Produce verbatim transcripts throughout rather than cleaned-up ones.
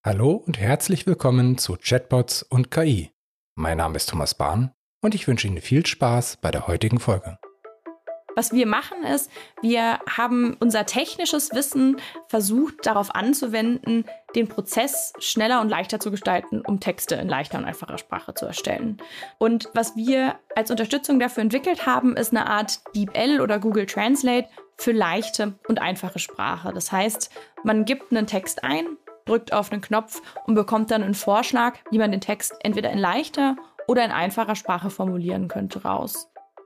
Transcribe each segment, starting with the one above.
Hallo und herzlich willkommen zu Chatbots und K I. Mein Name ist Thomas Bahn und ich wünsche Ihnen viel Spaß bei der heutigen Folge. Was wir machen ist, wir haben unser technisches Wissen versucht darauf anzuwenden, den Prozess schneller und leichter zu gestalten, um Texte in leichter und einfacher Sprache zu erstellen. Und was wir als Unterstützung dafür entwickelt haben, ist eine Art DeepL oder Google Translate für leichte und einfache Sprache. Das heißt, man gibt einen Text ein, drückt auf einen Knopf und bekommt dann einen Vorschlag, wie man den Text entweder in leichter oder in einfacher Sprache formulieren könnte, raus.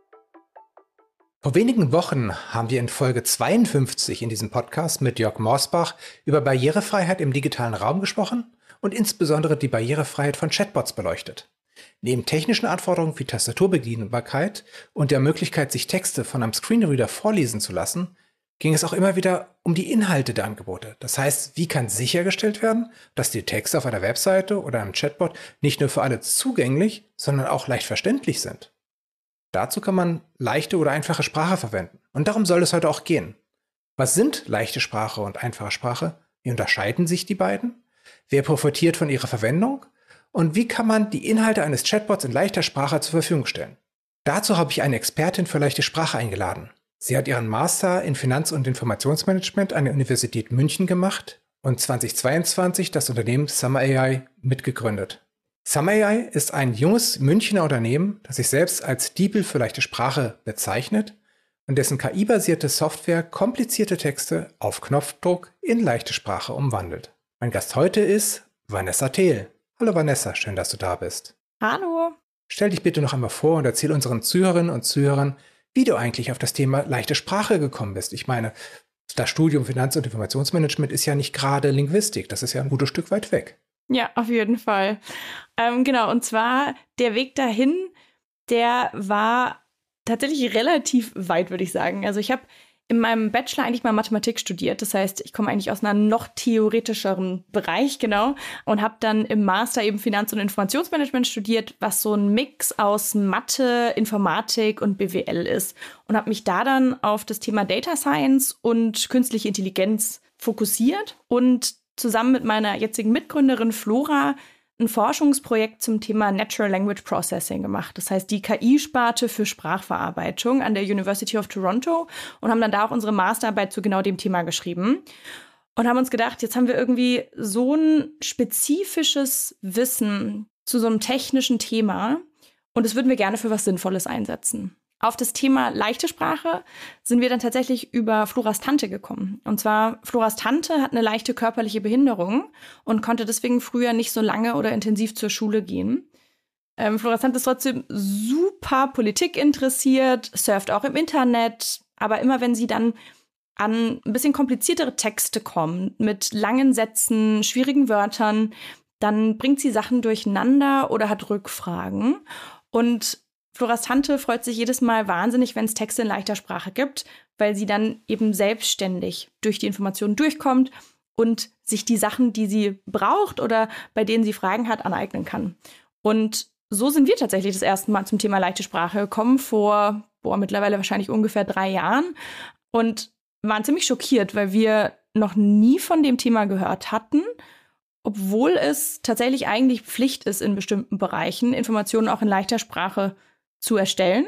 Vor wenigen Wochen haben wir in Folge zweiundfünfzig in diesem Podcast mit Jörg Morsbach über Barrierefreiheit im digitalen Raum gesprochen und insbesondere die Barrierefreiheit von Chatbots beleuchtet. Neben technischen Anforderungen wie Tastaturbedienbarkeit und der Möglichkeit, sich Texte von einem Screenreader vorlesen zu lassen, ging es auch immer wieder um die Inhalte der Angebote. Das heißt, wie kann sichergestellt werden, dass die Texte auf einer Webseite oder einem Chatbot nicht nur für alle zugänglich, sondern auch leicht verständlich sind. Dazu kann man leichte oder einfache Sprache verwenden. Und darum soll es heute auch gehen. Was sind leichte Sprache und einfache Sprache? Wie unterscheiden sich die beiden? Wer profitiert von ihrer Verwendung? Und wie kann man die Inhalte eines Chatbots in leichter Sprache zur Verfügung stellen? Dazu habe ich eine Expertin für leichte Sprache eingeladen. Sie hat ihren Master in Finanz- und Informationsmanagement an der Universität München gemacht und zweitausendzweiundzwanzig das Unternehmen Summer A I mitgegründet. Summer A I ist ein junges Münchner Unternehmen, das sich selbst als DeepL für leichte Sprache bezeichnet und dessen K I-basierte Software komplizierte Texte auf Knopfdruck in leichte Sprache umwandelt. Mein Gast heute ist Vanessa Thel. Hallo Vanessa, schön, dass du da bist. Hallo. Stell dich bitte noch einmal vor und erzähl unseren Zuhörerinnen und Zuhörern, wie du eigentlich auf das Thema leichte Sprache gekommen bist. Ich meine, das Studium Finanz- und Informationsmanagement ist ja nicht gerade Linguistik, das ist ja ein gutes Stück weit weg. Ja, auf jeden Fall. Ähm, genau, und zwar der Weg dahin, der war tatsächlich relativ weit, würde ich sagen. Also ich habe in meinem Bachelor eigentlich mal Mathematik studiert. Das heißt, ich komme eigentlich aus einem noch theoretischeren Bereich, genau, und habe dann im Master eben Finanz- und Informationsmanagement studiert, was so ein Mix aus Mathe, Informatik und B W L ist. Und habe mich da dann auf das Thema Data Science und künstliche Intelligenz fokussiert und zusammen mit meiner jetzigen Mitgründerin Flora ein Forschungsprojekt zum Thema Natural Language Processing gemacht. Das heißt, die K I-Sparte für Sprachverarbeitung an der University of Toronto und haben dann da auch unsere Masterarbeit zu genau dem Thema geschrieben und haben uns gedacht, jetzt haben wir irgendwie so ein spezifisches Wissen zu so einem technischen Thema und das würden wir gerne für was Sinnvolles einsetzen. Auf das Thema leichte Sprache sind wir dann tatsächlich über Floras Tante gekommen. Und zwar, Floras Tante hat eine leichte körperliche Behinderung und konnte deswegen früher nicht so lange oder intensiv zur Schule gehen. Ähm, Floras Tante ist trotzdem super Politik interessiert, surft auch im Internet, aber immer wenn sie dann an ein bisschen kompliziertere Texte kommt, mit langen Sätzen, schwierigen Wörtern, dann bringt sie Sachen durcheinander oder hat Rückfragen. Und Floras Tante freut sich jedes Mal wahnsinnig, wenn es Texte in leichter Sprache gibt, weil sie dann eben selbstständig durch die Informationen durchkommt und sich die Sachen, die sie braucht oder bei denen sie Fragen hat, aneignen kann. Und so sind wir tatsächlich das erste Mal zum Thema leichte Sprache gekommen, vor boah, mittlerweile wahrscheinlich ungefähr drei Jahren und waren ziemlich schockiert, weil wir noch nie von dem Thema gehört hatten, obwohl es tatsächlich eigentlich Pflicht ist, in bestimmten Bereichen Informationen auch in leichter Sprache zu erstellen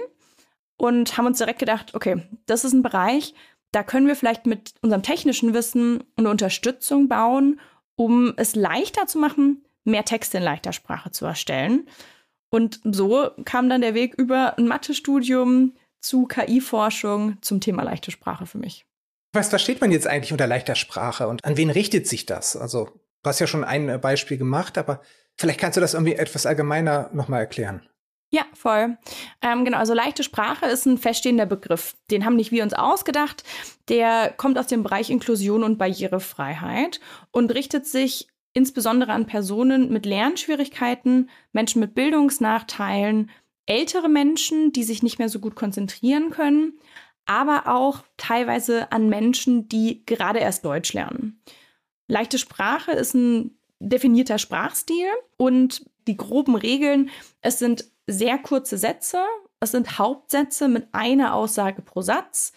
und haben uns direkt gedacht, okay, das ist ein Bereich, da können wir vielleicht mit unserem technischen Wissen eine Unterstützung bauen, um es leichter zu machen, mehr Texte in leichter Sprache zu erstellen. Und so kam dann der Weg über ein Mathestudium zu K I-Forschung zum Thema leichte Sprache für mich. Was versteht man jetzt eigentlich unter leichter Sprache und an wen richtet sich das? Also du hast ja schon ein Beispiel gemacht, aber vielleicht kannst du das irgendwie etwas allgemeiner nochmal erklären. Ja, voll. Ähm, genau, also leichte Sprache ist ein feststehender Begriff. Den haben nicht wir uns ausgedacht. Der kommt aus dem Bereich Inklusion und Barrierefreiheit und richtet sich insbesondere an Personen mit Lernschwierigkeiten, Menschen mit Bildungsnachteilen, ältere Menschen, die sich nicht mehr so gut konzentrieren können, aber auch teilweise an Menschen, die gerade erst Deutsch lernen. Leichte Sprache ist ein definierter Sprachstil und die groben Regeln, es sind sehr kurze Sätze, es sind Hauptsätze mit einer Aussage pro Satz.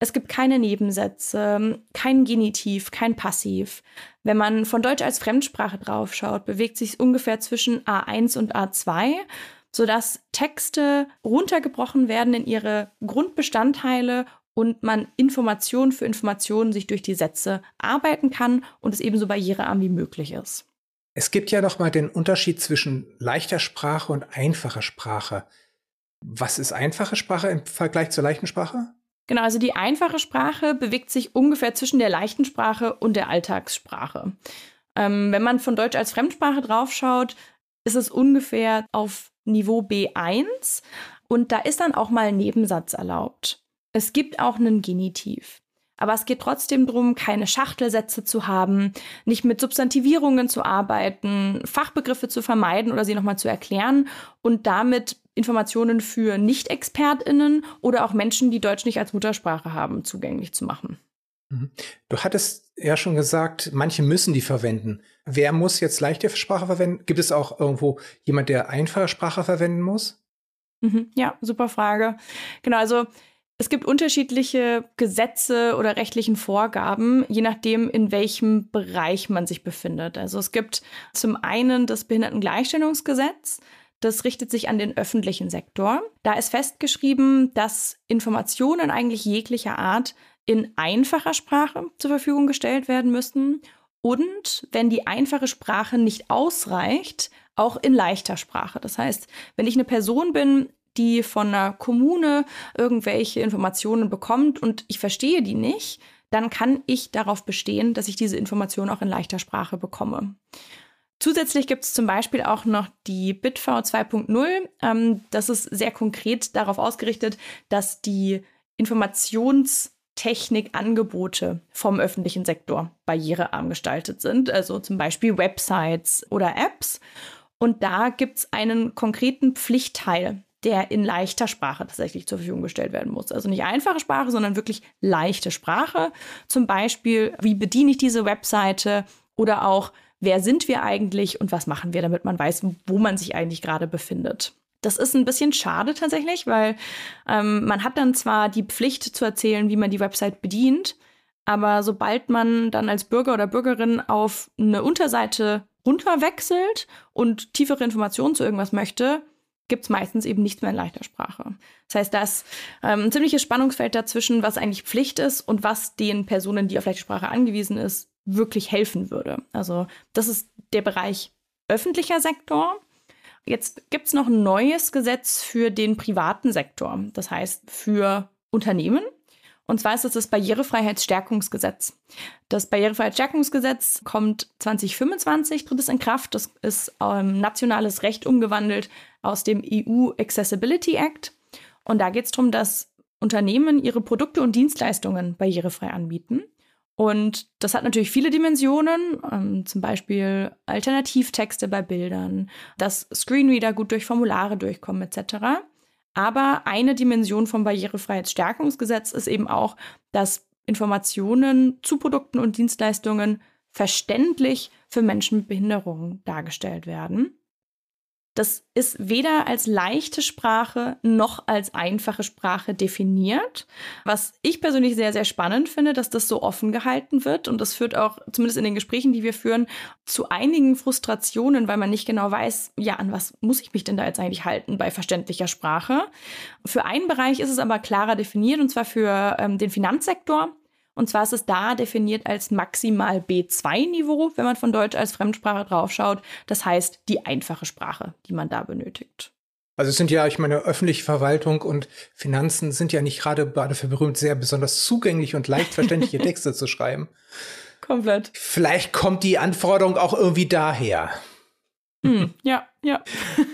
Es gibt keine Nebensätze, kein Genitiv, kein Passiv. Wenn man von Deutsch als Fremdsprache draufschaut, bewegt sich es ungefähr zwischen A eins und A zwei, sodass Texte runtergebrochen werden in ihre Grundbestandteile und man Information für Information sich durch die Sätze arbeiten kann und es ebenso barrierearm wie möglich ist. Es gibt ja noch mal den Unterschied zwischen leichter Sprache und einfacher Sprache. Was ist einfache Sprache im Vergleich zur leichten Sprache? Genau, also die einfache Sprache bewegt sich ungefähr zwischen der leichten Sprache und der Alltagssprache. Ähm, wenn man von Deutsch als Fremdsprache draufschaut, ist es ungefähr auf Niveau B eins und da ist dann auch mal ein Nebensatz erlaubt. Es gibt auch einen Genitiv. Aber es geht trotzdem darum, keine Schachtelsätze zu haben, nicht mit Substantivierungen zu arbeiten, Fachbegriffe zu vermeiden oder sie nochmal zu erklären und damit Informationen für Nicht-ExpertInnen oder auch Menschen, die Deutsch nicht als Muttersprache haben, zugänglich zu machen. Du hattest ja schon gesagt, manche müssen die verwenden. Wer muss jetzt leichte Sprache verwenden? Gibt es auch irgendwo jemand, der einfache Sprache verwenden muss? Mhm, ja, super Frage. Genau, also es gibt unterschiedliche Gesetze oder rechtlichen Vorgaben, je nachdem, in welchem Bereich man sich befindet. Also es gibt zum einen das Behindertengleichstellungsgesetz. Das richtet sich an den öffentlichen Sektor. Da ist festgeschrieben, dass Informationen eigentlich jeglicher Art in einfacher Sprache zur Verfügung gestellt werden müssen und, wenn die einfache Sprache nicht ausreicht, auch in leichter Sprache. Das heißt, wenn ich eine Person bin, die von einer Kommune irgendwelche Informationen bekommt und ich verstehe die nicht, dann kann ich darauf bestehen, dass ich diese Informationen auch in leichter Sprache bekomme. Zusätzlich gibt es zum Beispiel auch noch die BitV zwei Punkt null. Ähm, das ist sehr konkret darauf ausgerichtet, dass die Informationstechnikangebote vom öffentlichen Sektor barrierearm gestaltet sind. Also zum Beispiel Websites oder Apps. Und da gibt es einen konkreten Pflichtteil, der in leichter Sprache tatsächlich zur Verfügung gestellt werden muss. Also nicht einfache Sprache, sondern wirklich leichte Sprache. Zum Beispiel, wie bediene ich diese Webseite oder auch, wer sind wir eigentlich und was machen wir, damit man weiß, wo man sich eigentlich gerade befindet. Das ist ein bisschen schade tatsächlich, weil ähm, man hat dann zwar die Pflicht zu erzählen, wie man die Website bedient, aber sobald man dann als Bürger oder Bürgerin auf eine Unterseite runterwechselt und tiefere Informationen zu irgendwas möchte, gibt es meistens eben nichts mehr in leichter Sprache. Das heißt, da ist ähm, ein ziemliches Spannungsfeld dazwischen, was eigentlich Pflicht ist und was den Personen, die auf leichte Sprache angewiesen ist, wirklich helfen würde. Also das ist der Bereich öffentlicher Sektor. Jetzt gibt es noch ein neues Gesetz für den privaten Sektor, das heißt für Unternehmen. Und zwar ist es das Barrierefreiheitsstärkungsgesetz. Das Barrierefreiheitsstärkungsgesetz kommt zwanzig fünfundzwanzig, tritt es in Kraft. Das ist ähm, nationales Recht umgewandelt aus dem E U Accessibility Act. Und da geht es darum, dass Unternehmen ihre Produkte und Dienstleistungen barrierefrei anbieten. Und das hat natürlich viele Dimensionen, ähm, zum Beispiel Alternativtexte bei Bildern, dass Screenreader gut durch Formulare durchkommen et cetera. Aber eine Dimension vom Barrierefreiheitsstärkungsgesetz ist eben auch, dass Informationen zu Produkten und Dienstleistungen verständlich für Menschen mit Behinderungen dargestellt werden. Das ist weder als leichte Sprache noch als einfache Sprache definiert, was ich persönlich sehr, sehr spannend finde, dass das so offen gehalten wird. Und das führt auch, zumindest in den Gesprächen, die wir führen, zu einigen Frustrationen, weil man nicht genau weiß, ja, an was muss ich mich denn da jetzt eigentlich halten bei verständlicher Sprache. Für einen Bereich ist es aber klarer definiert, und zwar für ähm, den Finanzsektor. Und zwar ist es da definiert als maximal B zwei Niveau, wenn man von Deutsch als Fremdsprache draufschaut. Das heißt, die einfache Sprache, die man da benötigt. Also es sind ja, ich meine, öffentliche Verwaltung und Finanzen sind ja nicht gerade dafür berühmt, sehr besonders zugänglich und leicht verständliche Texte zu schreiben. Komplett. Vielleicht kommt die Anforderung auch irgendwie daher. Hm, ja, ja.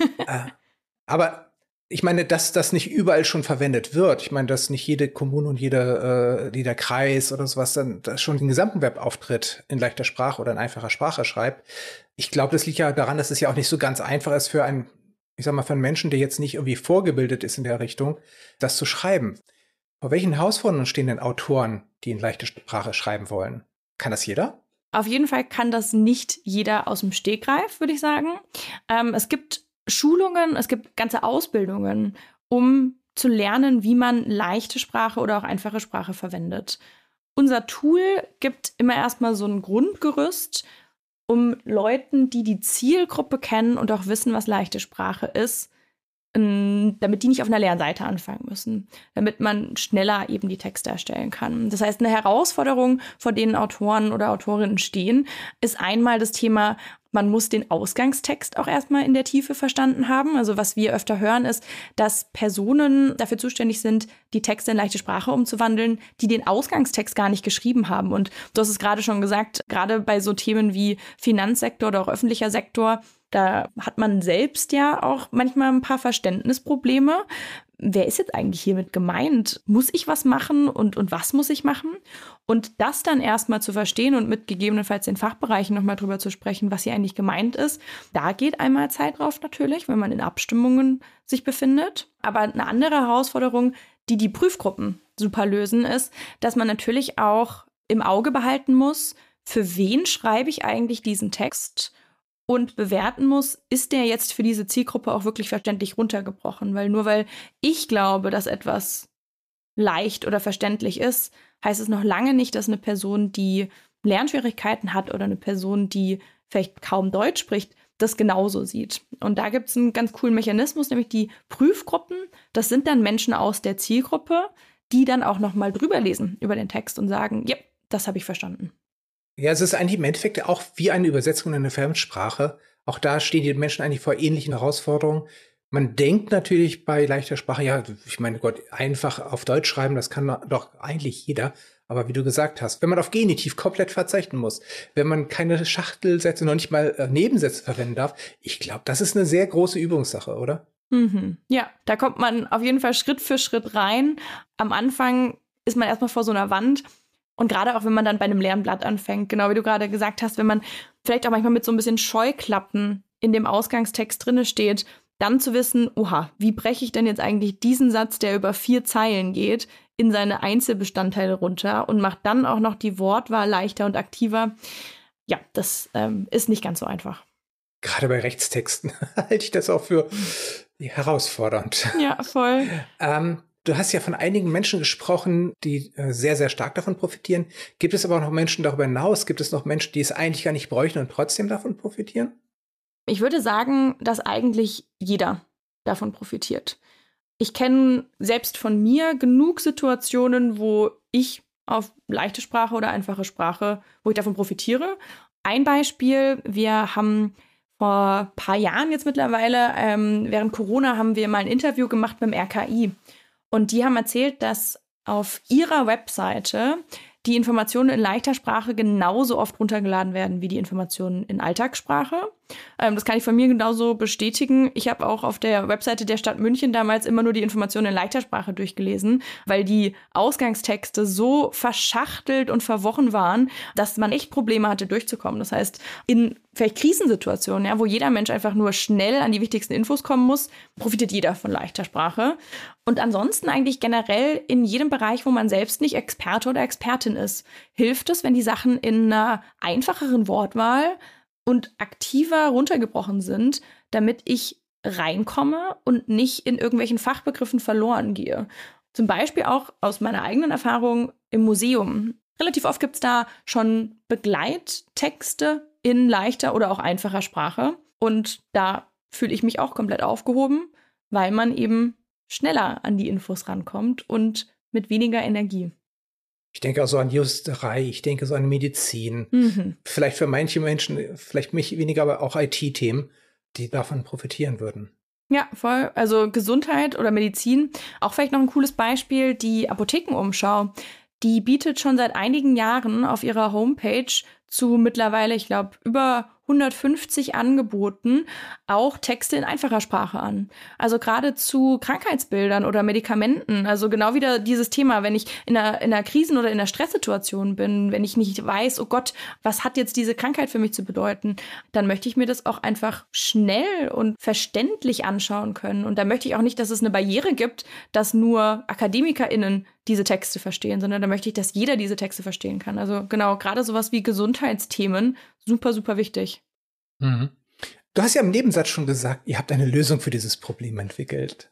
Aber ich meine, dass das nicht überall schon verwendet wird. Ich meine, dass nicht jede Kommune und jeder, äh, jeder Kreis oder sowas dann das schon den gesamten Webauftritt in leichter Sprache oder in einfacher Sprache schreibt. Ich glaube, das liegt ja daran, dass es ja auch nicht so ganz einfach ist für einen, ich sag mal, für einen Menschen, der jetzt nicht irgendwie vorgebildet ist in der Richtung, das zu schreiben. Vor welchen Herausforderungen stehen denn Autoren, die in leichter Sprache schreiben wollen? Kann das jeder? Auf jeden Fall kann das nicht jeder aus dem Stegreif, würde ich sagen. Ähm, es gibt Schulungen, es gibt ganze Ausbildungen, um zu lernen, wie man leichte Sprache oder auch einfache Sprache verwendet. Unser Tool gibt immer erstmal so ein Grundgerüst, um Leuten, die die Zielgruppe kennen und auch wissen, was leichte Sprache ist, damit die nicht auf einer Lernseite anfangen müssen, damit man schneller eben die Texte erstellen kann. Das heißt, eine Herausforderung, vor denen Autoren oder Autorinnen stehen, ist einmal das Thema, man muss den Ausgangstext auch erstmal in der Tiefe verstanden haben. Also was wir öfter hören, ist, dass Personen dafür zuständig sind, die Texte in leichte Sprache umzuwandeln, die den Ausgangstext gar nicht geschrieben haben. Und du hast es gerade schon gesagt, gerade bei so Themen wie Finanzsektor oder auch öffentlicher Sektor, da hat man selbst ja auch manchmal ein paar Verständnisprobleme. Wer ist jetzt eigentlich hiermit gemeint? Muss ich was machen und, und was muss ich machen? Und das dann erstmal zu verstehen und mit gegebenenfalls den Fachbereichen nochmal drüber zu sprechen, was hier eigentlich gemeint ist, da geht einmal Zeit drauf natürlich, wenn man in Abstimmungen sich befindet. Aber eine andere Herausforderung, die die Prüfgruppen super lösen, ist, dass man natürlich auch im Auge behalten muss, für wen schreibe ich eigentlich diesen Text? Und bewerten muss, ist der jetzt für diese Zielgruppe auch wirklich verständlich runtergebrochen? Weil nur weil ich glaube, dass etwas leicht oder verständlich ist, heißt es noch lange nicht, dass eine Person, die Lernschwierigkeiten hat oder eine Person, die vielleicht kaum Deutsch spricht, das genauso sieht. Und da gibt es einen ganz coolen Mechanismus, nämlich die Prüfgruppen. Das sind dann Menschen aus der Zielgruppe, die dann auch noch mal drüber lesen über den Text und sagen, ja, das habe ich verstanden. Ja, es ist eigentlich im Endeffekt auch wie eine Übersetzung in eine Fremdsprache. Auch da stehen die Menschen eigentlich vor ähnlichen Herausforderungen. Man denkt natürlich bei leichter Sprache, ja, ich meine Gott, einfach auf Deutsch schreiben, das kann doch eigentlich jeder. Aber wie du gesagt hast, wenn man auf Genitiv komplett verzichten muss, wenn man keine Schachtelsätze, noch nicht mal äh, Nebensätze verwenden darf, ich glaube, das ist eine sehr große Übungssache, oder? Mhm. Ja, da kommt man auf jeden Fall Schritt für Schritt rein. Am Anfang ist man erstmal vor so einer Wand. Und gerade auch, wenn man dann bei einem leeren Blatt anfängt, genau wie du gerade gesagt hast, wenn man vielleicht auch manchmal mit so ein bisschen Scheuklappen in dem Ausgangstext drinne steht, dann zu wissen, oha, wie breche ich denn jetzt eigentlich diesen Satz, der über vier Zeilen geht, in seine Einzelbestandteile runter und macht dann auch noch die Wortwahl leichter und aktiver. Ja, das ähm, ist nicht ganz so einfach. Gerade bei Rechtstexten halte ich das auch für herausfordernd. Ja, voll. ähm, Du hast ja von einigen Menschen gesprochen, die äh, sehr, sehr stark davon profitieren. Gibt es aber auch noch Menschen darüber hinaus? Gibt es noch Menschen, die es eigentlich gar nicht bräuchten und trotzdem davon profitieren? Ich würde sagen, dass eigentlich jeder davon profitiert. Ich kenne selbst von mir genug Situationen, wo ich auf leichte Sprache oder einfache Sprache, wo ich davon profitiere. Ein Beispiel, wir haben vor ein paar Jahren jetzt mittlerweile, ähm, während Corona haben wir mal ein Interview gemacht beim R K I. Und die haben erzählt, dass auf ihrer Webseite die Informationen in leichter Sprache genauso oft runtergeladen werden wie die Informationen in Alltagssprache. Ähm, das kann ich von mir genauso bestätigen. Ich habe auch auf der Webseite der Stadt München damals immer nur die Informationen in leichter Sprache durchgelesen, weil die Ausgangstexte so verschachtelt und verworren waren, dass man echt Probleme hatte, durchzukommen. Das heißt, in vielleicht Krisensituationen, ja, wo jeder Mensch einfach nur schnell an die wichtigsten Infos kommen muss, profitiert jeder von leichter Sprache. Und ansonsten eigentlich generell in jedem Bereich, wo man selbst nicht Experte oder Expertin ist, hilft es, wenn die Sachen in einer einfacheren Wortwahl und aktiver runtergebrochen sind, damit ich reinkomme und nicht in irgendwelchen Fachbegriffen verloren gehe. Zum Beispiel auch aus meiner eigenen Erfahrung im Museum. Relativ oft gibt es da schon Begleittexte in leichter oder auch einfacher Sprache. Und da fühle ich mich auch komplett aufgehoben, weil man eben schneller an die Infos rankommt und mit weniger Energie. Ich denke auch so an Juristerei, ich denke so an Medizin. Mhm. Vielleicht für manche Menschen, vielleicht mich weniger, aber auch I T-Themen, die davon profitieren würden. Ja, voll. Also Gesundheit oder Medizin. Auch vielleicht noch ein cooles Beispiel, die Apothekenumschau. Die bietet schon seit einigen Jahren auf ihrer Homepage zu mittlerweile, ich glaube, über hundertfünfzig Angeboten auch Texte in einfacher Sprache an. Also gerade zu Krankheitsbildern oder Medikamenten. Also genau wieder dieses Thema, wenn ich in einer, in einer Krisen- oder in einer Stresssituation bin, wenn ich nicht weiß, oh Gott, was hat jetzt diese Krankheit für mich zu bedeuten, dann möchte ich mir das auch einfach schnell und verständlich anschauen können. Und da möchte ich auch nicht, dass es eine Barriere gibt, dass nur AkademikerInnen diese Texte verstehen, sondern da möchte ich, dass jeder diese Texte verstehen kann. Also genau, gerade sowas wie Gesundheitsthemen, super, super wichtig. Mhm. Du hast ja im Nebensatz schon gesagt, ihr habt eine Lösung für dieses Problem entwickelt.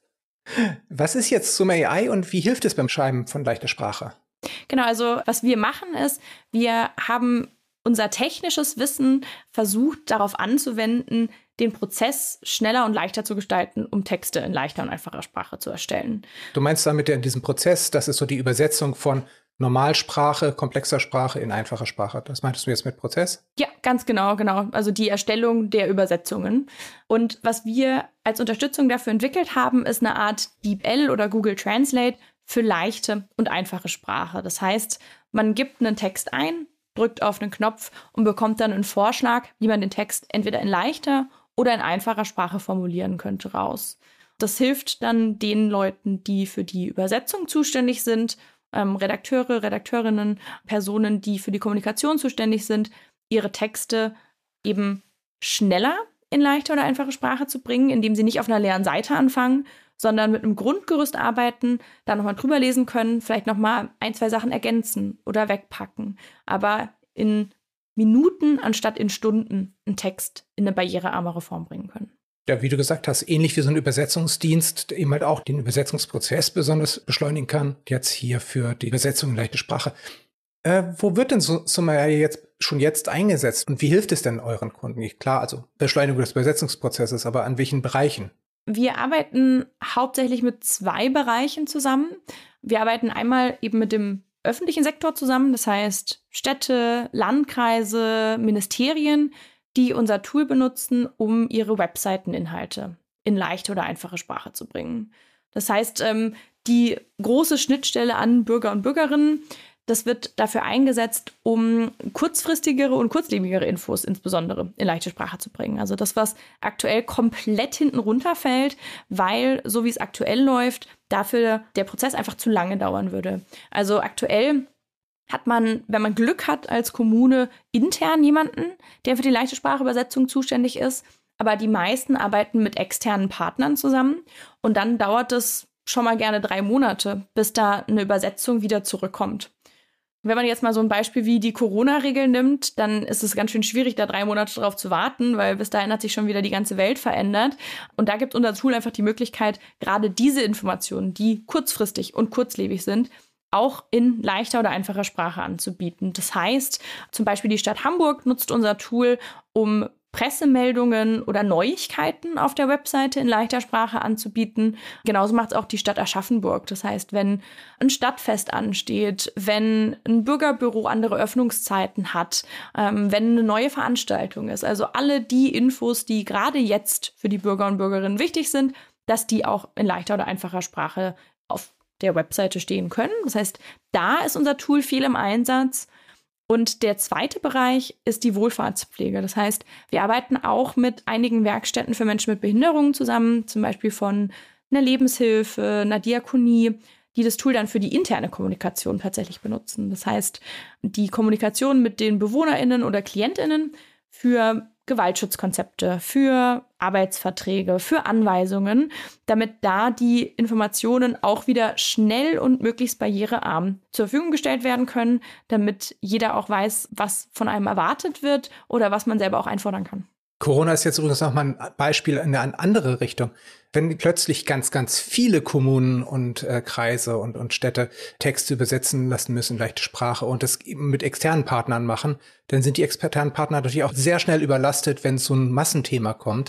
Was ist jetzt Summa A I und wie hilft es beim Schreiben von leichter Sprache? Genau, also was wir machen ist, wir haben unser technisches Wissen versucht darauf anzuwenden, den Prozess schneller und leichter zu gestalten, um Texte in leichter und einfacher Sprache zu erstellen. Du meinst damit in diesem Prozess, das ist so die Übersetzung von Normalsprache, komplexer Sprache in einfacher Sprache. Das meintest du jetzt mit Prozess? Ja, ganz genau, genau. Also die Erstellung der Übersetzungen. Und was wir als Unterstützung dafür entwickelt haben, ist eine Art DeepL oder Google Translate für leichte und einfache Sprache. Das heißt, man gibt einen Text ein, drückt auf einen Knopf und bekommt dann einen Vorschlag, wie man den Text entweder in leichter oder in einfacher Sprache formulieren könnte, raus. Das hilft dann den Leuten, die für die Übersetzung zuständig sind, ähm, Redakteure, Redakteurinnen, Personen, die für die Kommunikation zuständig sind, ihre Texte eben schneller in leichte oder einfache Sprache zu bringen, indem sie nicht auf einer leeren Seite anfangen, sondern mit einem Grundgerüst arbeiten, da nochmal drüber lesen können, vielleicht nochmal ein, zwei Sachen ergänzen oder wegpacken, aber in Minuten anstatt in Stunden einen Text in eine barrierearmere Form bringen können. Ja, wie du gesagt hast, ähnlich wie so ein Übersetzungsdienst, der eben halt auch den Übersetzungsprozess besonders beschleunigen kann, jetzt hier für die Übersetzung in leichte Sprache. Äh, wo wird denn Summa A I jetzt schon jetzt eingesetzt und wie hilft es denn euren Kunden? Klar, also Beschleunigung des Übersetzungsprozesses, aber an welchen Bereichen? Wir arbeiten hauptsächlich mit zwei Bereichen zusammen. Wir arbeiten einmal eben mit dem öffentlichen Sektor zusammen, das heißt Städte, Landkreise, Ministerien, die unser Tool benutzen, um ihre Webseiteninhalte in leichte oder einfache Sprache zu bringen. Das heißt, ähm, die große Schnittstelle an Bürger und Bürgerinnen, das wird dafür eingesetzt, um kurzfristigere und kurzlebigere Infos insbesondere in leichte Sprache zu bringen. Also das, was aktuell komplett hinten runterfällt, weil, so wie es aktuell läuft, dafür der Prozess einfach zu lange dauern würde. Also aktuell hat man, wenn man Glück hat als Kommune, intern jemanden, der für die leichte Sprachübersetzung zuständig ist. Aber die meisten arbeiten mit externen Partnern zusammen. Und dann dauert es schon mal gerne drei Monate, bis da eine Übersetzung wieder zurückkommt. Wenn man jetzt mal so ein Beispiel wie die Corona-Regeln nimmt, dann ist es ganz schön schwierig, da drei Monate drauf zu warten, weil bis dahin hat sich schon wieder die ganze Welt verändert. Und da gibt unser Tool einfach die Möglichkeit, gerade diese Informationen, die kurzfristig und kurzlebig sind, auch in leichter oder einfacher Sprache anzubieten. Das heißt, zum Beispiel die Stadt Hamburg nutzt unser Tool, um Pressemeldungen oder Neuigkeiten auf der Webseite in leichter Sprache anzubieten. Genauso macht es auch die Stadt Aschaffenburg. Das heißt, wenn ein Stadtfest ansteht, wenn ein Bürgerbüro andere Öffnungszeiten hat, ähm, wenn eine neue Veranstaltung ist. Also alle die Infos, die gerade jetzt für die Bürger und Bürgerinnen wichtig sind, dass die auch in leichter oder einfacher Sprache auf der Webseite stehen können. Das heißt, da ist unser Tool viel im Einsatz. Und der zweite Bereich ist die Wohlfahrtspflege. Das heißt, wir arbeiten auch mit einigen Werkstätten für Menschen mit Behinderungen zusammen, zum Beispiel von einer Lebenshilfe, einer Diakonie, die das Tool dann für die interne Kommunikation tatsächlich benutzen. Das heißt, die Kommunikation mit den BewohnerInnen oder KlientInnen für Gewaltschutzkonzepte, für Arbeitsverträge, für Anweisungen, damit da die Informationen auch wieder schnell und möglichst barrierearm zur Verfügung gestellt werden können, damit jeder auch weiß, was von einem erwartet wird oder was man selber auch einfordern kann. Corona ist jetzt übrigens nochmal ein Beispiel in eine andere Richtung. Wenn plötzlich ganz, ganz viele Kommunen und äh, Kreise und, und Städte Texte übersetzen lassen müssen, leichte Sprache und das mit externen Partnern machen, dann sind die externen Partner natürlich auch sehr schnell überlastet, wenn so ein Massenthema kommt.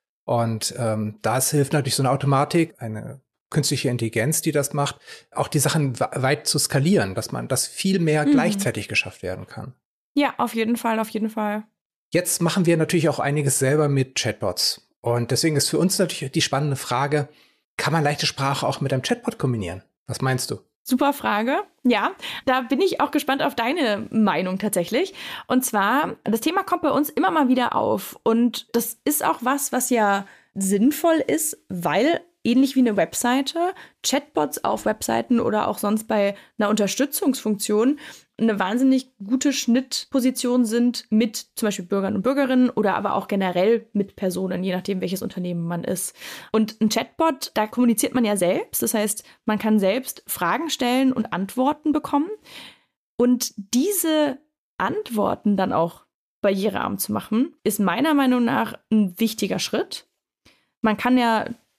Und ähm, das hilft natürlich so eine Automatik, eine künstliche Intelligenz, die das macht, auch die Sachen weit zu skalieren, dass man das viel mehr mhm. gleichzeitig geschafft werden kann. Ja, auf jeden Fall, auf jeden Fall. Jetzt machen wir natürlich auch einiges selber mit Chatbots. Und deswegen ist für uns natürlich die spannende Frage, kann man leichte Sprache auch mit einem Chatbot kombinieren? Was meinst du? Super Frage. Ja, da bin ich auch gespannt auf deine Meinung tatsächlich. Und zwar, das Thema kommt bei uns immer mal wieder auf. Und das ist auch was, was ja sinnvoll ist, weil ähnlich wie eine Webseite, Chatbots auf Webseiten oder auch sonst bei einer Unterstützungsfunktion eine wahnsinnig gute Schnittposition sind mit zum Beispiel Bürgern und Bürgerinnen oder aber auch generell mit Personen, je nachdem, welches Unternehmen man ist. Und ein Chatbot, da kommuniziert man ja selbst. Das heißt, man kann selbst Fragen stellen und Antworten bekommen. Und diese Antworten dann auch barrierearm zu machen, ist meiner Meinung nach ein wichtiger Schritt. Man kann ja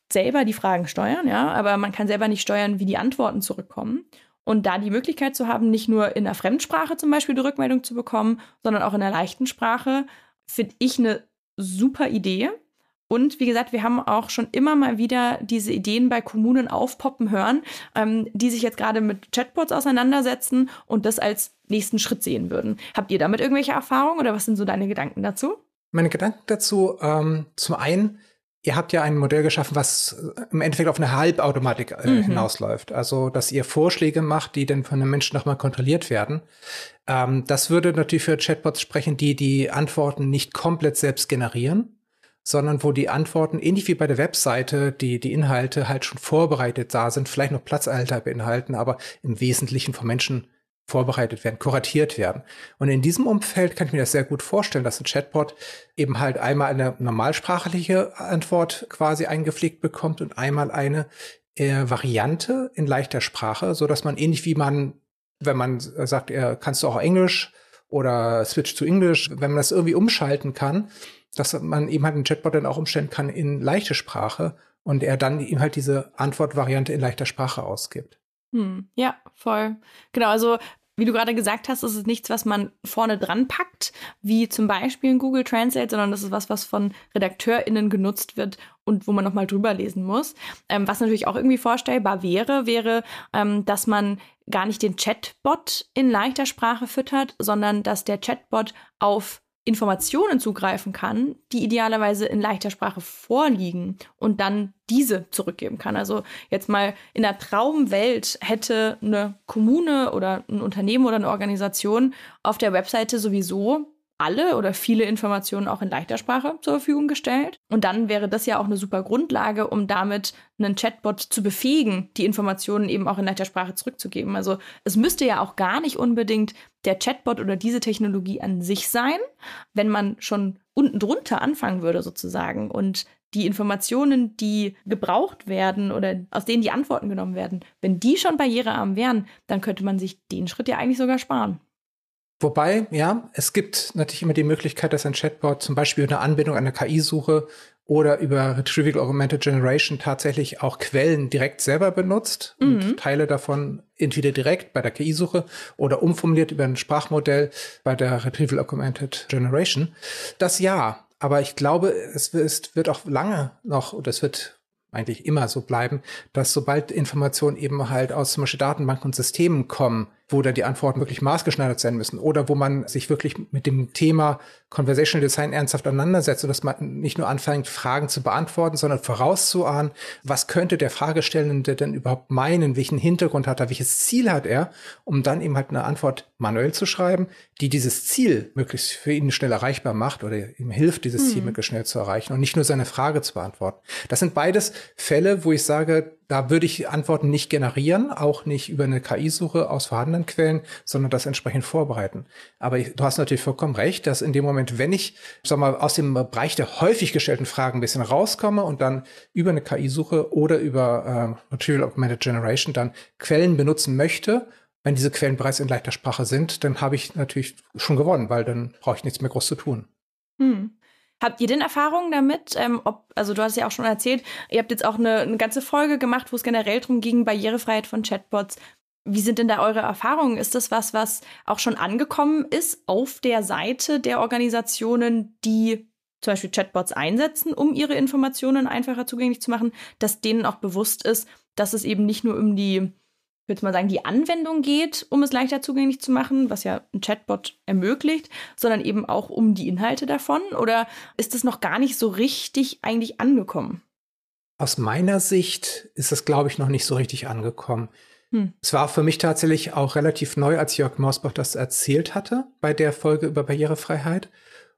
selber die Fragen steuern, ja, aber man kann selber nicht steuern, wie die Antworten zurückkommen. Und da die Möglichkeit zu haben, nicht nur in der Fremdsprache zum Beispiel die Rückmeldung zu bekommen, sondern auch in der leichten Sprache, finde ich eine super Idee. Und wie gesagt, wir haben auch schon immer mal wieder diese Ideen bei Kommunen aufpoppen hören, ähm, die sich jetzt gerade mit Chatbots auseinandersetzen und das als nächsten Schritt sehen würden. Habt ihr damit irgendwelche Erfahrungen oder was sind so deine Gedanken dazu? Meine Gedanken dazu, ähm, zum einen, ihr habt ja ein Modell geschaffen, was im Endeffekt auf eine Halbautomatik äh, mhm. hinausläuft. Also, dass ihr Vorschläge macht, die dann von den Menschen nochmal kontrolliert werden. Ähm, das würde natürlich für Chatbots sprechen, die die Antworten nicht komplett selbst generieren, sondern wo die Antworten, ähnlich wie bei der Webseite, die die Inhalte halt schon vorbereitet da sind, vielleicht noch Platzhalter beinhalten, aber im Wesentlichen von Menschen vorbereitet werden, kuratiert werden. Und in diesem Umfeld kann ich mir das sehr gut vorstellen, dass ein Chatbot eben halt einmal eine normalsprachliche Antwort quasi eingepflegt bekommt und einmal eine äh, Variante in leichter Sprache, so dass man ähnlich wie man, wenn man sagt, äh, kannst du auch Englisch oder switch to English, wenn man das irgendwie umschalten kann, dass man eben halt einen Chatbot dann auch umstellen kann in leichte Sprache und er dann ihm halt diese Antwortvariante in leichter Sprache ausgibt. Hm, ja, voll. Genau, also wie du gerade gesagt hast, ist es nichts, was man vorne dran packt, wie zum Beispiel in Google Translate, sondern das ist was, was von RedakteurInnen genutzt wird und wo man nochmal drüber lesen muss. Ähm, was natürlich auch irgendwie vorstellbar wäre, wäre, ähm, dass man gar nicht den Chatbot in leichter Sprache füttert, sondern dass der Chatbot auf Informationen zugreifen kann, die idealerweise in leichter Sprache vorliegen und dann diese zurückgeben kann. Also jetzt mal in der Traumwelt hätte eine Kommune oder ein Unternehmen oder eine Organisation auf der Webseite sowieso alle oder viele Informationen auch in leichter Sprache zur Verfügung gestellt. Und dann wäre das ja auch eine super Grundlage, um damit einen Chatbot zu befähigen, die Informationen eben auch in leichter Sprache zurückzugeben. Also es müsste ja auch gar nicht unbedingt der Chatbot oder diese Technologie an sich sein, wenn man schon unten drunter anfangen würde sozusagen und die Informationen, die gebraucht werden oder aus denen die Antworten genommen werden, wenn die schon barrierearm wären, dann könnte man sich den Schritt ja eigentlich sogar sparen. Wobei, ja, es gibt natürlich immer die Möglichkeit, dass ein Chatbot zum Beispiel eine Anbindung an eine K I-Suche oder über Retrieval Augmented Generation tatsächlich auch Quellen direkt selber benutzt mhm. und Teile davon entweder direkt bei der K I-Suche oder umformuliert über ein Sprachmodell bei der Retrieval Augmented Generation. Das ja, aber ich glaube, es wird auch lange noch, und es wird eigentlich immer so bleiben, dass sobald Informationen eben halt aus zum Beispiel Datenbanken und Systemen kommen, wo dann die Antworten wirklich maßgeschneidert sein müssen oder wo man sich wirklich mit dem Thema Conversational Design ernsthaft auseinandersetzt und dass man nicht nur anfängt, Fragen zu beantworten, sondern vorauszuahnen, was könnte der Fragestellende denn überhaupt meinen, welchen Hintergrund hat er, welches Ziel hat er, um dann eben halt eine Antwort manuell zu schreiben, die dieses Ziel möglichst für ihn schnell erreichbar macht oder ihm hilft, dieses mhm. Ziel möglichst schnell zu erreichen und nicht nur seine Frage zu beantworten. Das sind beides Fälle, wo ich sage, da würde ich Antworten nicht generieren, auch nicht über eine K I-Suche aus vorhandenen Quellen, sondern das entsprechend vorbereiten. Aber ich, du hast natürlich vollkommen recht, dass in dem Moment, wenn ich, sag mal, aus dem Bereich der häufig gestellten Fragen ein bisschen rauskomme und dann über eine K I-Suche oder über äh, Retrieval Augmented Generation dann Quellen benutzen möchte, wenn diese Quellen bereits in leichter Sprache sind, dann habe ich natürlich schon gewonnen, weil dann brauche ich nichts mehr groß zu tun. Hm. Habt ihr denn Erfahrungen damit? Ähm, ob, also du hast ja auch schon erzählt, ihr habt jetzt auch eine, eine ganze Folge gemacht, wo es generell darum ging, Barrierefreiheit von Chatbots. Wie sind denn da eure Erfahrungen? Ist das was, was auch schon angekommen ist auf der Seite der Organisationen, die zum Beispiel Chatbots einsetzen, um ihre Informationen einfacher zugänglich zu machen, dass denen auch bewusst ist, dass es eben nicht nur um die, ich würde mal sagen, die Anwendung geht, um es leichter zugänglich zu machen, was ja ein Chatbot ermöglicht, sondern eben auch um die Inhalte davon? Oder ist es noch gar nicht so richtig eigentlich angekommen? Aus meiner Sicht ist es, glaube ich, noch nicht so richtig angekommen. Hm. Es war für mich tatsächlich auch relativ neu, als Jörg Morsbach das erzählt hatte bei der Folge über Barrierefreiheit.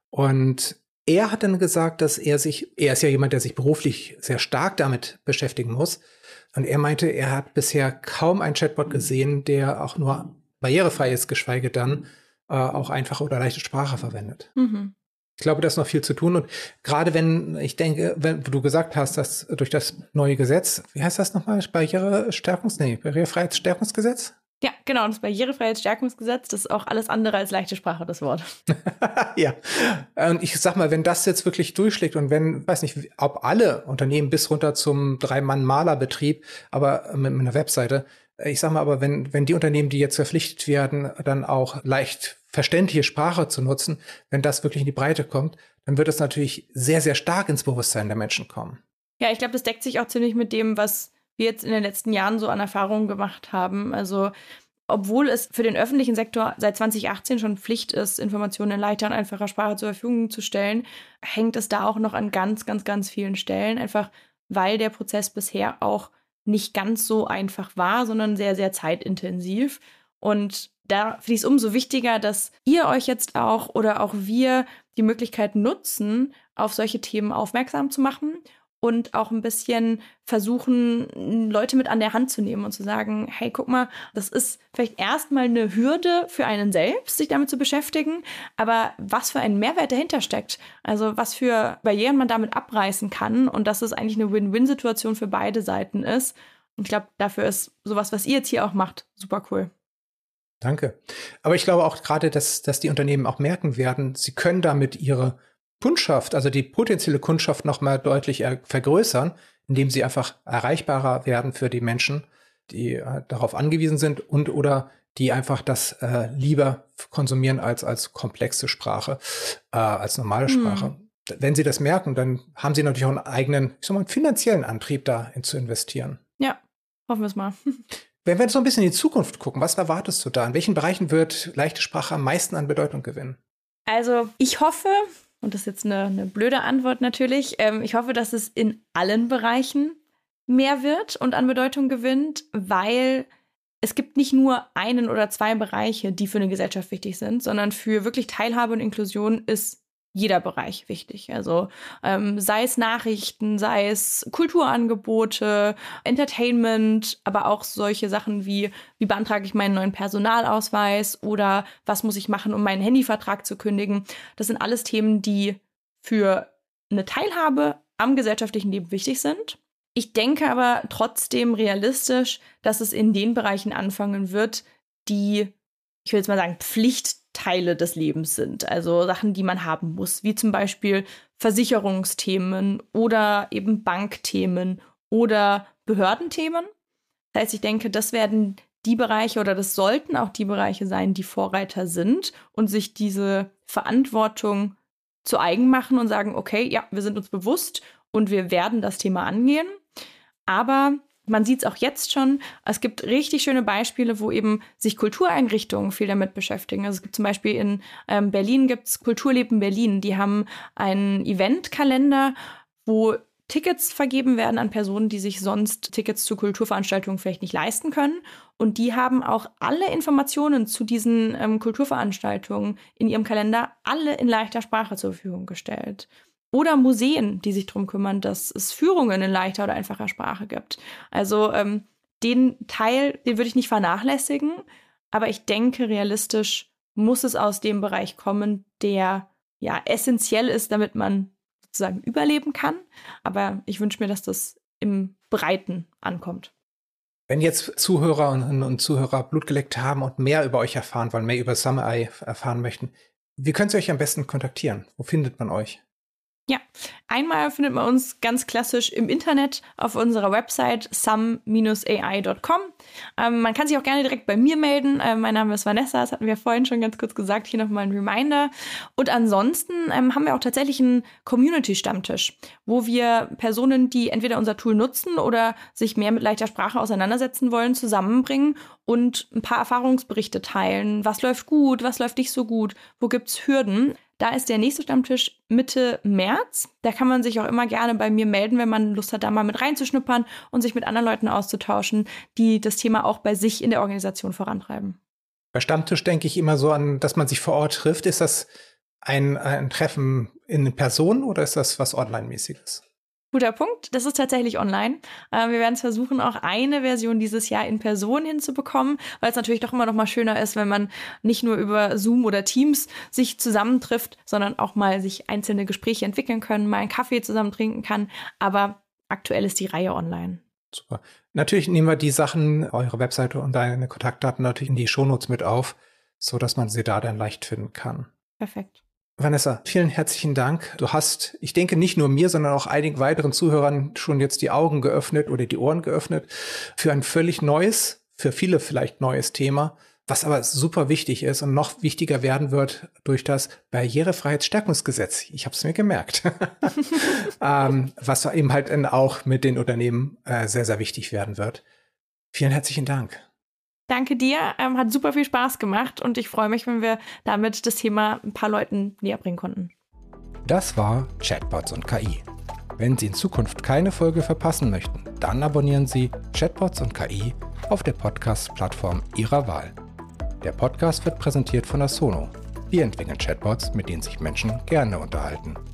Und er hat dann gesagt, dass er sich, er ist ja jemand, der sich beruflich sehr stark damit beschäftigen muss. Und er meinte, er hat bisher kaum einen Chatbot gesehen, der auch nur barrierefrei ist, geschweige dann äh, auch einfache oder leichte Sprache verwendet. Mhm. Ich glaube, da ist noch viel zu tun. Und gerade wenn, ich denke, wenn du gesagt hast, dass durch das neue Gesetz, wie heißt das nochmal? Barrierestärkungs-, nee, Barrierefreiheitsstärkungsgesetz? Ja, genau. Und das Barrierefreiheitsstärkungsgesetz, das ist auch alles andere als leichte Sprache, das Wort. Ja, und ich sag mal, wenn das jetzt wirklich durchschlägt und wenn, weiß nicht, ob alle Unternehmen bis runter zum Drei-Mann-Maler-Betrieb, aber mit einer Webseite, ich sag mal, aber wenn, wenn die Unternehmen, die jetzt verpflichtet werden, dann auch leicht verständliche Sprache zu nutzen, wenn das wirklich in die Breite kommt, dann wird es natürlich sehr, sehr stark ins Bewusstsein der Menschen kommen. Ja, ich glaube, das deckt sich auch ziemlich mit dem, was wir jetzt in den letzten Jahren so an Erfahrungen gemacht haben. Also obwohl es für den öffentlichen Sektor seit zwanzig achtzehn schon Pflicht ist, Informationen in leichter und einfacher Sprache zur Verfügung zu stellen, hängt es da auch noch an ganz, ganz, ganz vielen Stellen. Einfach weil der Prozess bisher auch nicht ganz so einfach war, sondern sehr, sehr zeitintensiv. Und da finde ich es umso wichtiger, dass ihr euch jetzt auch oder auch wir die Möglichkeit nutzen, auf solche Themen aufmerksam zu machen und auch ein bisschen versuchen, Leute mit an der Hand zu nehmen und zu sagen, hey, guck mal, das ist vielleicht erstmal eine Hürde für einen selbst, sich damit zu beschäftigen, aber was für ein Mehrwert dahinter steckt, also was für Barrieren man damit abreißen kann und dass es eigentlich eine Win-Win-Situation für beide Seiten ist. Und ich glaube, dafür ist sowas, was ihr jetzt hier auch macht, super cool. Danke. Aber ich glaube auch gerade, dass, dass die Unternehmen auch merken werden, sie können damit ihre Kundschaft, also die potenzielle Kundschaft noch mal deutlich vergrößern, indem sie einfach erreichbarer werden für die Menschen, die äh, darauf angewiesen sind und oder die einfach das äh, lieber konsumieren als als komplexe Sprache, äh, als normale Sprache. Hm. Wenn sie das merken, dann haben sie natürlich auch einen eigenen, ich sag mal, einen finanziellen Antrieb da in zu investieren. Ja, hoffen wir es mal. Wenn wir jetzt so ein bisschen in die Zukunft gucken, was erwartest du da? In welchen Bereichen wird leichte Sprache am meisten an Bedeutung gewinnen? Also ich hoffe, und das ist jetzt eine, eine blöde Antwort natürlich, ähm, ich hoffe, dass es in allen Bereichen mehr wird und an Bedeutung gewinnt, weil es gibt nicht nur einen oder zwei Bereiche, die für eine Gesellschaft wichtig sind, sondern für wirklich Teilhabe und Inklusion ist jeder Bereich wichtig. Also ähm, sei es Nachrichten, sei es Kulturangebote, Entertainment, aber auch solche Sachen wie, wie beantrage ich meinen neuen Personalausweis oder was muss ich machen, um meinen Handyvertrag zu kündigen. Das sind alles Themen, die für eine Teilhabe am gesellschaftlichen Leben wichtig sind. Ich denke aber trotzdem realistisch, dass es in den Bereichen anfangen wird, die, ich will jetzt mal sagen, Pflichtteile des Lebens sind. Also Sachen, die man haben muss, wie zum Beispiel Versicherungsthemen oder eben Bankthemen oder Behördenthemen. Das heißt, ich denke, das werden die Bereiche oder das sollten auch die Bereiche sein, die Vorreiter sind und sich diese Verantwortung zu eigen machen und sagen, okay, ja, wir sind uns bewusst und wir werden das Thema angehen. Aber man sieht es auch jetzt schon, es gibt richtig schöne Beispiele, wo eben sich Kultureinrichtungen viel damit beschäftigen. Also es gibt zum Beispiel in ähm, Berlin gibt's Kulturleben Berlin. Die haben einen Eventkalender, wo Tickets vergeben werden an Personen, die sich sonst Tickets zu Kulturveranstaltungen vielleicht nicht leisten können. Und die haben auch alle Informationen zu diesen ähm, Kulturveranstaltungen in ihrem Kalender alle in leichter Sprache zur Verfügung gestellt. Oder Museen, die sich darum kümmern, dass es Führungen in leichter oder einfacher Sprache gibt. Also ähm, den Teil, den würde ich nicht vernachlässigen, aber ich denke, realistisch muss es aus dem Bereich kommen, der ja essentiell ist, damit man sozusagen überleben kann. Aber ich wünsche mir, dass das im Breiten ankommt. Wenn jetzt Zuhörerinnen und Zuhörer Blut geleckt haben und mehr über euch erfahren wollen, mehr über Summer-Eye erfahren möchten, wie könnt ihr euch am besten kontaktieren? Wo findet man euch? Ja, einmal findet man uns ganz klassisch im Internet auf unserer Website sum dash a i dot com. Ähm, man kann sich auch gerne direkt bei mir melden. Äh, mein Name ist Vanessa, das hatten wir vorhin schon ganz kurz gesagt. Hier nochmal ein Reminder. Und ansonsten ähm, haben wir auch tatsächlich einen Community-Stammtisch, wo wir Personen, die entweder unser Tool nutzen oder sich mehr mit leichter Sprache auseinandersetzen wollen, zusammenbringen und ein paar Erfahrungsberichte teilen. Was läuft gut, was läuft nicht so gut, wo gibt's Hürden? Da ist der nächste Stammtisch Mitte März. Da kann man sich auch immer gerne bei mir melden, wenn man Lust hat, da mal mit reinzuschnuppern und sich mit anderen Leuten auszutauschen, die das Thema auch bei sich in der Organisation vorantreiben. Bei Stammtisch denke ich immer so an, dass man sich vor Ort trifft. Ist das ein, ein Treffen in Person oder ist das was Online-mäßiges? Guter Punkt. Das ist tatsächlich online. Äh, wir werden es versuchen, auch eine Version dieses Jahr in Person hinzubekommen, weil es natürlich doch immer noch mal schöner ist, wenn man nicht nur über Zoom oder Teams sich zusammentrifft, sondern auch mal sich einzelne Gespräche entwickeln können, mal einen Kaffee zusammen trinken kann. Aber aktuell ist die Reihe online. Super. Natürlich nehmen wir die Sachen, eure Webseite und deine Kontaktdaten natürlich in die Shownotes mit auf, so dass man sie da dann leicht finden kann. Perfekt. Vanessa, vielen herzlichen Dank. Du hast, ich denke, nicht nur mir, sondern auch einigen weiteren Zuhörern schon jetzt die Augen geöffnet oder die Ohren geöffnet für ein völlig neues, für viele vielleicht neues Thema, was aber super wichtig ist und noch wichtiger werden wird durch das Barrierefreiheitsstärkungsgesetz. Ich habe es mir gemerkt. ähm, was eben halt dann auch mit den Unternehmen äh, sehr, sehr wichtig werden wird. Vielen herzlichen Dank. Danke dir, ähm, hat super viel Spaß gemacht und ich freue mich, wenn wir damit das Thema ein paar Leuten näher bringen konnten. Das war Chatbots und K I. Wenn Sie in Zukunft keine Folge verpassen möchten, dann abonnieren Sie Chatbots und K I auf der Podcast-Plattform Ihrer Wahl. Der Podcast wird präsentiert von Asono. Wir entwickeln Chatbots, mit denen sich Menschen gerne unterhalten.